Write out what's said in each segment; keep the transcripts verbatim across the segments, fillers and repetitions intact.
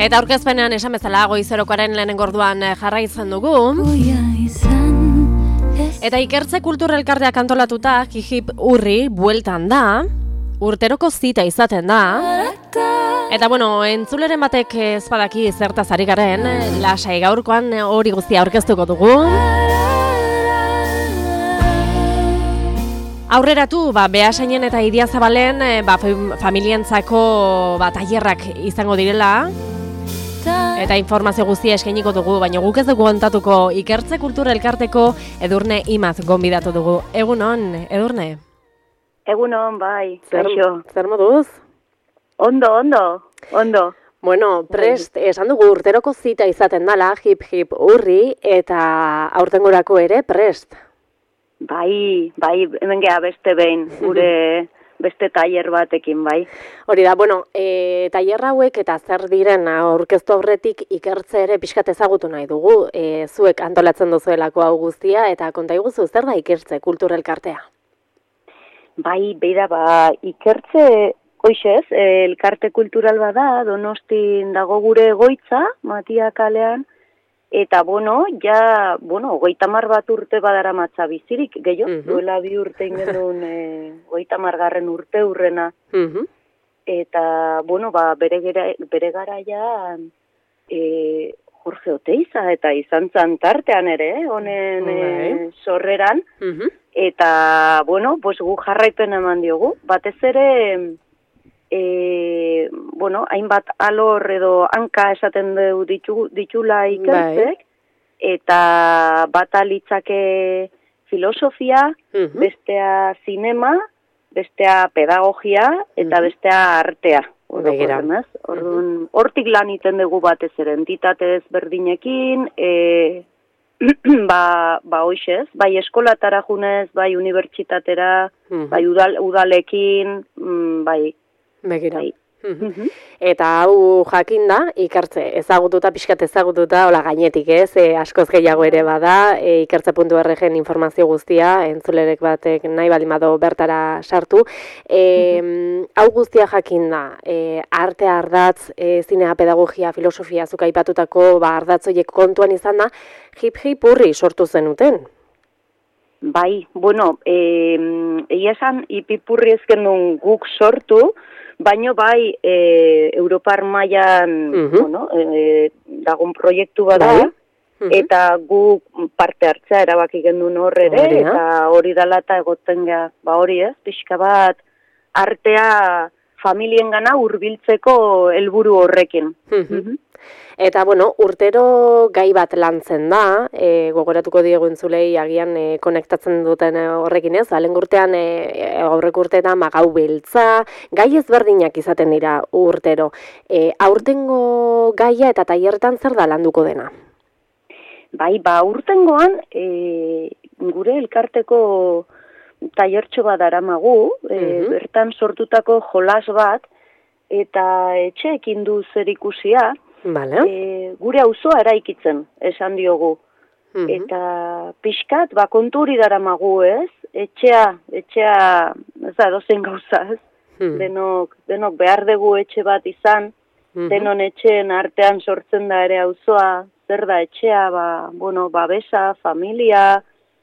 Eta aurkezpenean esan bezala goizerokoaren lehenengo orduan jarraitzen dugu. Eta ikertze kultur elkarteak antolatuta Hip Urri bueltan da. Urteroko zita izaten da. Eta bueno, entzuleren batek ez badaki zertaz ari garen, lasai gaurkoan hori guztia aurkeztuko dugu. Aurreratu, ba, Beasainen eta Idiazabalen ba, familientzako ba, tailerrak izango direla. Eta informazio guztia eskainiko dugu, baina guk ez dugu kontatuko ikertze kultur elkarteko Edurne Imaz gonbidatu dugu. Egunon, Edurne? Egunon, bai. Zer, zer moduz? Ondo, ondo, ondo. Bueno, prest, esan dugu urteroko zita izaten dala, Hip Hip Urri, eta aurtengorako ere prest. Bai, bai, hemen geha beste behin, gure beste tailer batekin, bai. Hori da, bueno, e, tailer hauek eta zer diren aurkeztu aurretik ikertze ere pixkat ezagutu nahi dugu, e, zuek antolatzen duzuelako hau guztia, eta konta iguzu, zer da ikertze kultur elkartea? Bai, beida, ba, ikertze, hoixez, elkarte kultural bada, Donostin dago gure egoitza, Matia kalean, eta, bueno, ja, bueno, goitamar bat urte badara matza bizirik, gehiago, uh -huh. duela bi urte ingendun e, goitamar garren urte urrena. Uh -huh. Eta, bueno, ba, bere, gera, bere garaia e, Jorge Oteiza, eta izan zan tartean ere, honen uh -huh. e, sorreran, uh -huh. eta, bueno, pues, gu jarraipen eman diogu, batez ere, E, bueno, hainbat alor edo hanka esaten du ditu, ditula ikertzek, eta bata litzake filosofia, uh-huh. bestea zinema, bestea pedagogia, eta uh-huh. bestea artea. Orduan, uh-huh. hortik lan iten dugu batez ere, entitate ezberdinekin, e, ba, ba hoixez, bai eskolatara junez, bai unibertsitatera, uh-huh. bai udal, udalekin, mm, bai, Begira. Eta hau jakin da, ikertze ezagututa, pixkat ezagututa, hola gainetik ez, e, askoz gehiago ere bada, e, ikertze puntu erregen informazio guztia, entzulerek batek nahi baldin bado bertara sartu. E, hau guztia jakin da, e, arte ardatz, e, zinea, pedagogia, filosofia, zuk aipatutako ba, ardatzoiek kontuan izan da, Hip Hip Urri sortu zenuten. Bai, bueno, egia esan, Hip Hip Urri ezken duen guk sortu, baino bai, e, Europar mailan uh-huh. bueno, e, dagoen proiektu bada, uh-huh. eta gu parte hartzea erabaki gendun hor ere, eta hori dala eta egoten geha, ba hori ez, pixka bat artea familien gana hurbiltzeko helburu horrekin. Uh-huh. Uh-huh. Eta, bueno, urtero gai bat lantzen da, e, gogoratuko diegu entzulei agian e, konektatzen duten horrekin ez, alen urtean, e, aurrek urteetan, magau beltza, gai ezberdinak izaten dira urtero. E, aurtengo gaia eta tailertan zer da landuko dena? Bai, ba, urtengoan, e, gure elkarteko tailertxo bat daramagu, e, uh-huh. bertan sortutako jolas bat, eta etxeekin du zer ikusia, Vale. E, gure auzoa eraikitzen, esan diogu. Uh-huh. Eta pixkat, ba, konturi daramagu ez, etxea, etxea, ez da, dozen gauza ez, uh-huh. denok, denok behar dugu etxe bat izan, uh-huh. denon etxeen artean sortzen da ere auzoa, zer da etxea, ba, bueno, babesa, familia,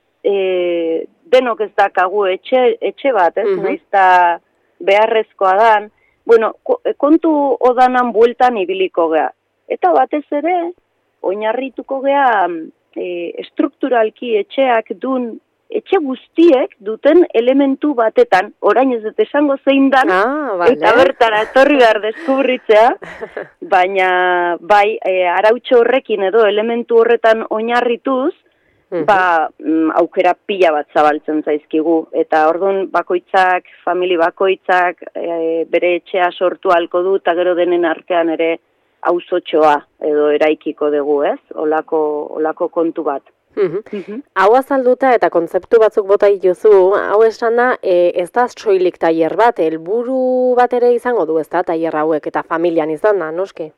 e, denok ez dakagu etxe, etxe bat, ez, uh-huh. naizta beharrezkoa dan, bueno, kontu odanan bueltan ibiliko geha. Eta batez ere, oinarrituko geha e, estrukturalki etxeak dun, etxe guztiek duten elementu batetan, orain ez dut esango zein dan, ah, vale. eta bertara etorri behar deskubritzea, baina bai, e, arautxo horrekin edo elementu horretan oinarrituz, uh-huh. ba, aukera pila bat zabaltzen zaizkigu, eta orduan bakoitzak, famili bakoitzak, e, bere etxea sortu halko du, eta gero denen artean ere auzotxoa edo eraikiko dugu, ez? Olako, olako kontu bat. Uh-huh. Uh-huh. Hau azalduta eta kontzeptu batzuk bota dituzu, hau esan da, e, ez da soilik tailer bat, helburu bat ere izango du, ez da, tailer hauek, eta familian izan da, noski?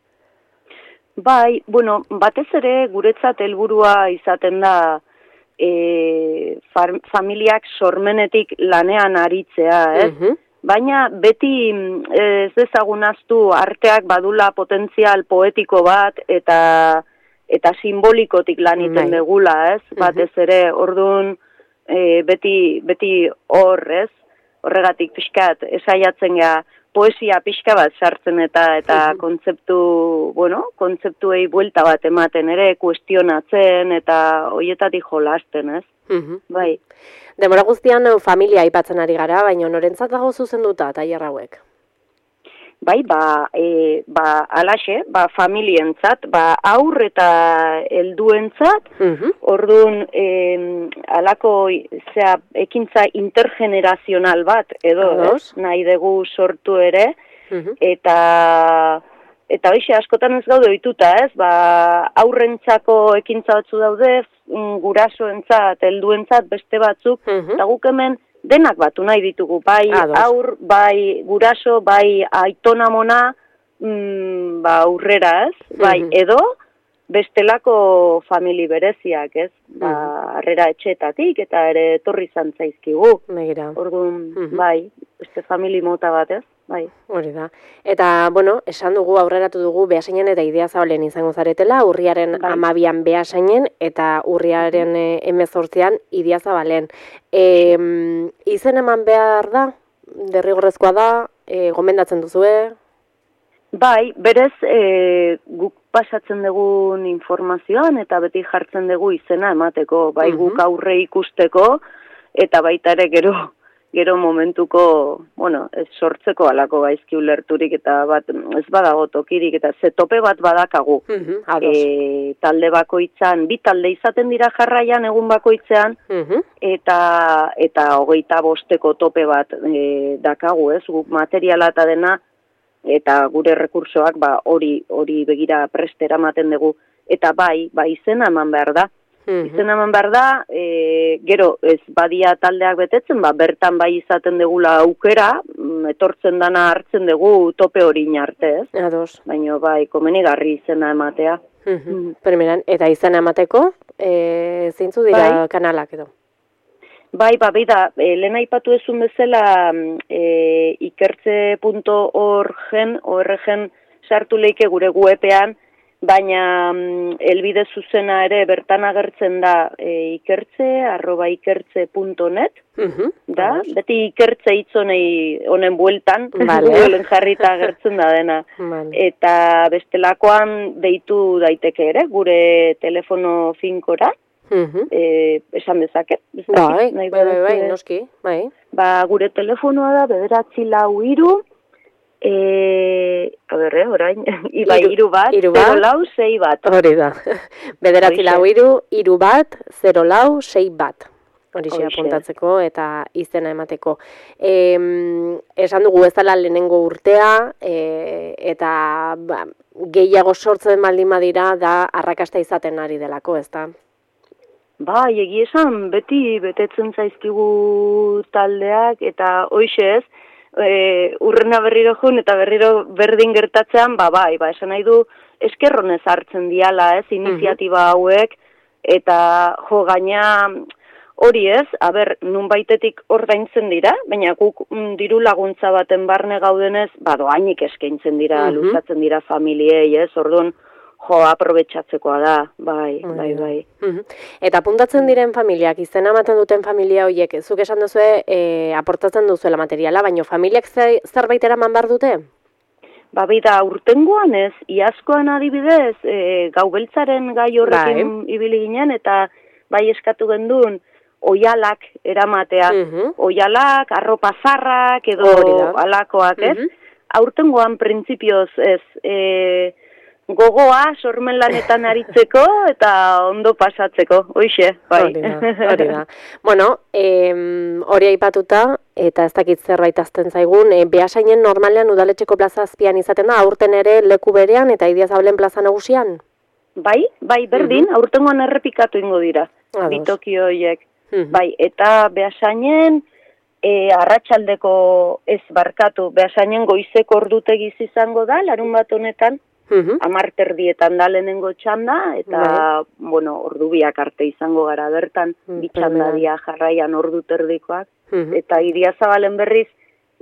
Bai, bueno, batez ere guretzat helburua izaten da e, far, familiak sormenetik lanean aritzea, ez? Uh-huh. baina beti ez dezagunaztu arteak badula potentzial poetiko bat eta eta simbolikotik lan iten degula, ez? Batez ere, orduan e, beti, beti hor, ez? Horregatik pixkat, esaiatzen gea, poesia pixka bat sartzen eta eta kontzeptu, bueno, kontzeptuei buelta bat ematen ere, kuestionatzen eta hoietatik jolasten, ez? Bai. Demora guztian familia aipatzen ari gara, baina norentzat dago zuzenduta tailer hauek? Bai, ba, e, ba, alaxe, ba, familientzat, ba, aur eta helduentzat, orduan, e, alako, zera, ekintza intergenerazional bat, edo, ez, nahi dugu sortu ere, eta, eta hoxe, askotan ez gaude ohituta, ez, ba, aurrentzako ekintza batzu daude, gurasoentzat, helduentzat, beste batzuk, eta guk hemen, denak batu nahi ditugu, bai aur, bai guraso, bai aitonamona, mm, ba aurrera, ez? Bai, edo bestelako famili bereziak, ez? Ba, harrera etxetatik eta ere etorri izan zaizkigu. Begira. Orduan, bai, beste famili mota bat, ez? Bai. Hori da. Eta, bueno, esan dugu, aurreratu dugu Beasainen eta Idiazabalen izango zaretela, urriaren hamabian Beasainen eta urriaren hemezortzian Idiazabalen. E, izen eman behar da, derrigorrezkoa da, e, gomendatzen duzue? Bai, berez, e, guk pasatzen dugun informazioan eta beti jartzen dugu izena emateko, bai guk aurre ikusteko eta baita ere gero gero momentuko, bueno, ez sortzeko alako gaizki ulerturik eta bat ez badago tokirik eta ze tope bat badakagu. E, talde bakoitzan, bi talde izaten dira jarraian egun bakoitzean eta eta hogeita bosteko tope bat e, dakagu, ez? Guk materiala eta dena eta gure rekursoak ba hori hori begira prestera ematen dugu eta bai, bai izena eman behar da. Izen eman behar da, e, gero ez badia taldeak betetzen, ba, bertan bai izaten degula aukera, etortzen dana hartzen dugu tope hori arte, ez? Ados. Baina bai, komenigarri izena ematea. Primeran, eta izena emateko, e, zeintzu dira bai. Kanalak edo? Bai, ba, bai da, e, lehen aipatu ezun bezala e, ikertze puntu orgen, orgen sartu leike gure webean, baina mm, elbide zuzena ere bertan agertzen da e, ikertze, arroba ikertze puntu net, da, beti ikertze hitzonei honen bueltan, Googleen jarrita agertzen da dena. Eta bestelakoan deitu daiteke ere, gure telefono finkora, e, esan dezaket. Bai, bai, bai, bai, noski, bai. Ba, gure telefonoa da, bederatzi lau hiru, E, a ber, eh, orain, iba iru bat, zero lau, sei bat. Hori da. Bederatzi lau iru, iru bat, zero lau, sei bat. Hori xe apuntatzeko eta izena emateko. E, esan dugu ez dela lehenengo urtea, e, eta ba, gehiago sortzen baldin badira da arrakasta izaten ari delako, ez da? Bai, egia esan, beti betetzen zaizkigu taldeak eta hoixe ez, E, urrena berriro jun eta berriro berdin gertatzean, ba bai, ba esan nahi du eskerronez hartzen diala, ez, iniziatiba hauek, eta jo gaina hori ez, aber, nun baitetik ordaintzen dira, baina guk mm, diru laguntza baten barne gaudenez, ba doainik eskaintzen dira, uh-huh. luzatzen dira familiei, ez, orduan, jo, aprobetxatzekoa da, bai, bai, bai. Uh-huh. Eta apuntatzen diren familiak, izena ematen duten familia horiek, zuk esan duzu e, aportatzen duzuela materiala, baina familiak zerbait eraman behar dute? Ba, bida, urtengoan ez, iazkoan adibidez, e, gau beltzaren gai horrekin bai. Ibili ginen, eta bai eskatu gendun, oialak eramatea, uh-huh. oialak, arropa zarrak, edo alakoak, ez? Uh-huh. Aurtengoan printzipioz ez, e, gogoa sormen lanetan aritzeko eta ondo pasatzeko, hoixe, bai. Hori da, hori da. Bueno, hori aipatuta, eta ez dakit zerbait azten zaigun, e, Beasainen normalean udaletxeko plaza azpian izaten da, aurten ere leku berean eta Idiazabalen plaza nagusian? Bai, bai, berdin, uh-huh. aurtengoan errepikatu ingo dira, bitoki horiek. Uh-huh. Bai, eta Beasainen, e, arratsaldeko ez barkatu, Beasainen goizeko ordutegiz izango da, larun bat honetan, Uh-huh. amarterdietan da lehenengo txanda, eta, uh-huh. bueno, ordu biak arte izango gara bertan, uh-huh. bitxanda dia jarraian ordu terdikoak, uh-huh. eta Idiazabalen berriz,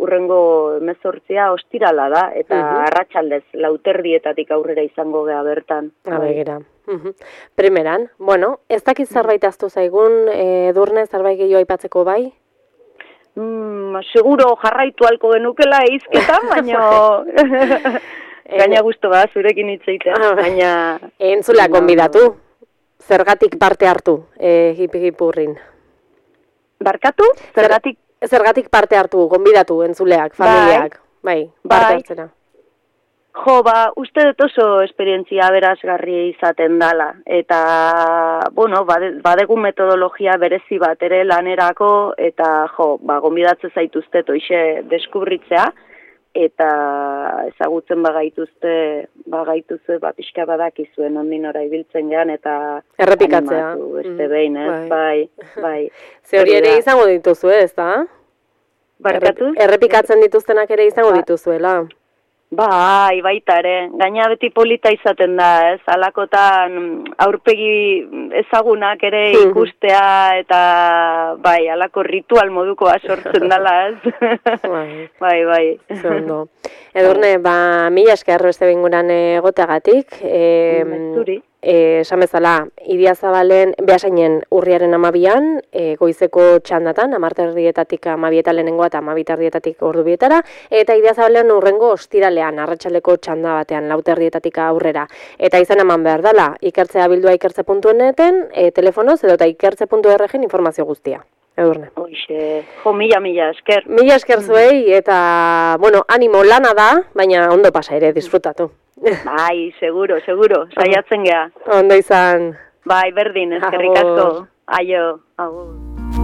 urrengo hemezortzia ostirala da, eta Mhm. arratsaldez lauterdietatik aurrera izango gea bertan. Abegira. Mhm. Primeran, bueno, ez dakit zerbait aztu zaigun, eh, Edurne, zerbait gehiago aipatzeko bai? Mm, seguro jarraitu halko genukela hizketan, baina gaina gustu ba zurekin hitz egitea, baina entzula gonbidatu. Zergatik parte hartu, eh, hip-hipurrin. Barkatu? Zergatik Zergatik parte hartu, gonbidatu entzuleak, familiak, bai, parte bai. hartzera. Jo, ba, uste dut oso esperientzia aberasgarri izaten dala. Eta, bueno, bade, badegu metodologia berezi bat ere lanerako, eta, jo, ba, gonbidatze zaituzte toixe deskubritzea, eta ezagutzen bagaituzte, bagaituzte, ba, pixka badakizuen ondin ora ibiltzen gean, eta errepikatzea. Animatu, beste behin, ez? Bai, bai. Ze hori ere izango dituzu, ez da? Barkatu? Errepikatzen dituztenak ere izango dituzuela. Bai, baita ere. Gaina beti polita izaten da, ez? Alakotan aurpegi ezagunak ere ikustea eta bai, alako ritual modukoa sortzen dela, ez? Bai, bai. bai. Zondo. Edurne, ba, mila esker beste binguran egoteagatik. E, Zuri. Esan bezala, Idiazabalen behasainen urriaren amabian, e, goizeko txandatan, amarterdietatik amabieta lehenengoa eta amabiterdietatik ordu bietara, eta Idiazabalen urrengo ostiralean, arratsaldeko txanda batean, lauterdietatik aurrera. Eta izan eman behar dela, ikertzea bildua ikertze puntu neten, e, telefonoz edo eta ikertze puntu erregen informazio guztia. Edurne. Hoixe, jo, mila, mila esker. Mila esker zuei, eta, bueno, animo lana da, baina ondo pasa ere, disfrutatu. Bai, seguro, seguro, saiatzen gea. Ondo izan. Bai, berdin, eskerrik asko. Aio, agur.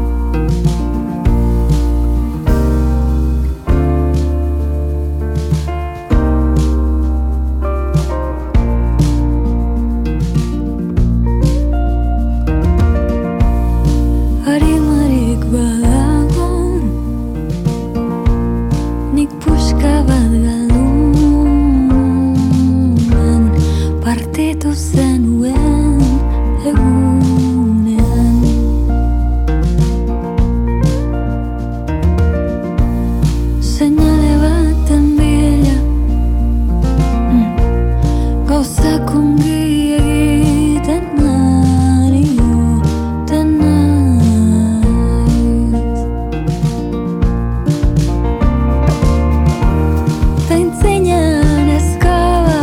Arimarik badago, nik puska bat galduan, partitu zenuen egunean. Seinale baten bila, gauzak ongi egiten ari oten naiz. Taintzenean eskaba,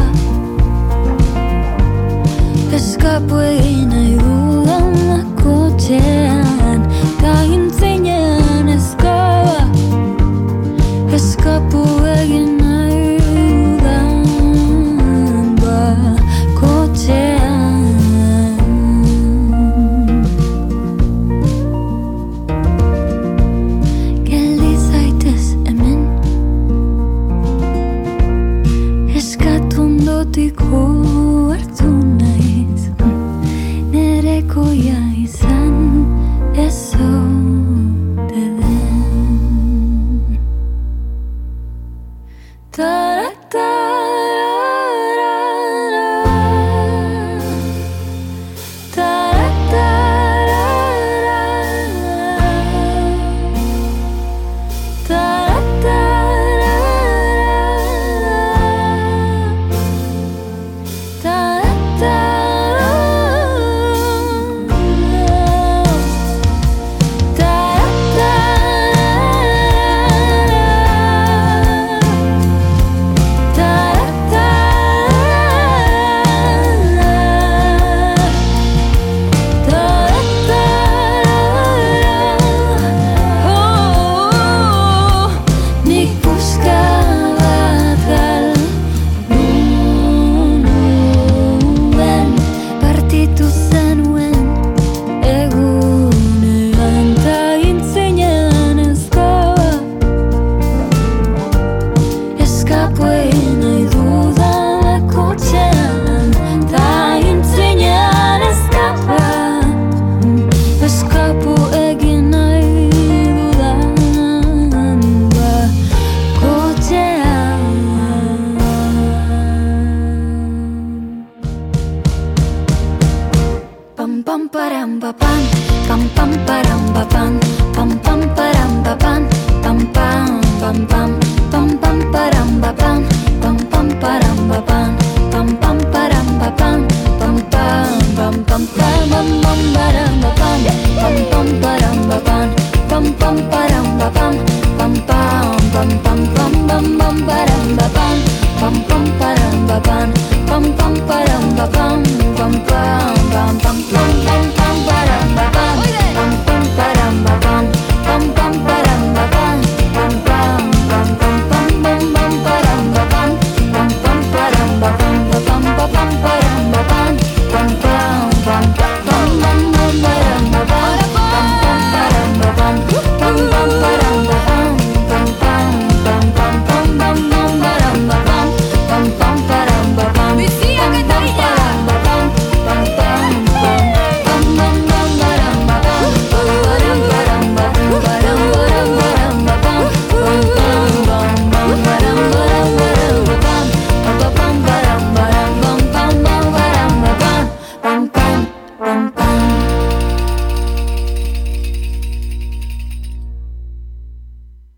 eskapu egin nahi dudan akotxean. Taintzenean eskaba, eskapu egin nahi dudan bakotxean. Geldi zaitez hemen, eskatu ondotiko hartu naiz, nerekoia izan ez ote den. Taratarara, taratarara, taratarara, nik puska bat galduan, partitu zenuen egunean. Taintzenean eskaba, eskapu egin nahi dudan bakotxean. Taintzenean eskaba, eskapu egin nahi dudan bakotxean. Pam pam param pa pam, pam pam param pa pam, pam pam param pa pam, pam pam pam pam.